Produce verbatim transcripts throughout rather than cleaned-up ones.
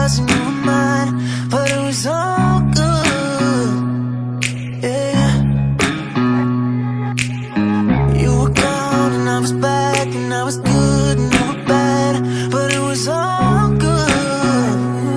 yours and you were mine, but it was all good, yeah. You were gone and I was back, and I was good and you were bad, but it was all good.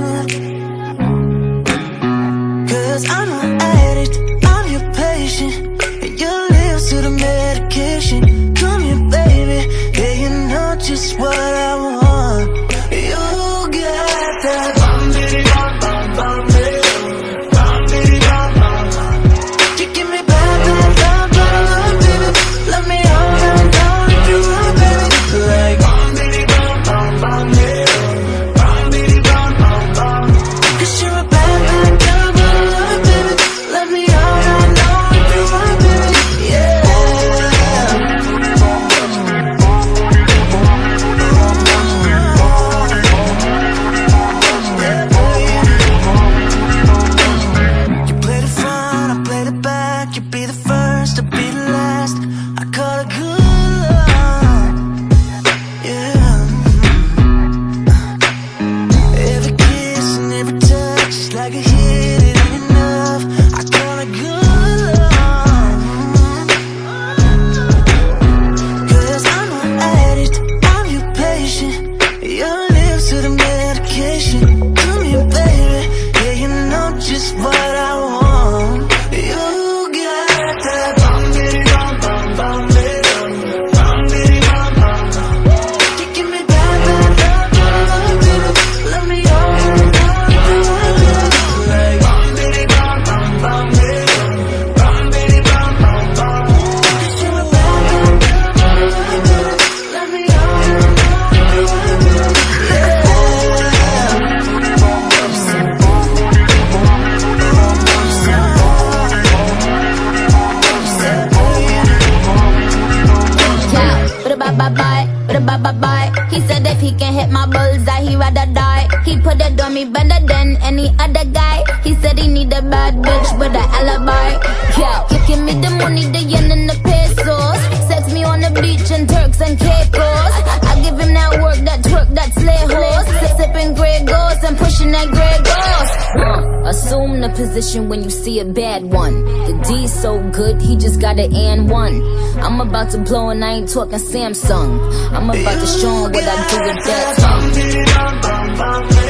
Cause I'm an addict, I'm your patient, and your lips to the medication. Come here, baby, yeah, you know just what I want. You got that bum bitty bum bum bum bitty bum bitty bum bum bum. You give me bad bad bad bad love, baby. Let me hold on down if you want, baby. Like bum bitty bum bum bum bitty bum bitty bum bum bum. Cause you're a bad bad girl, but I love it, baby. Let me hold on down if you want, baby. Yeah. He said if he can hit my bullseye, he rather die. He put it on me better than any other guy. He said he need a bad bitch with an alibi. Yeah, you give me the money, the yen and the pesos. Sex me on the beach in Turks and Caicos. I give him that work, that twerk, that slay horse. Sipping Grey Goose and pushing that Grey Goose. Uh, assume the position when you see a bad one. The D's so good, he just got an and one. I'm about to blow and I ain't talking Samsung. I'm about to show him what I do with that tongue.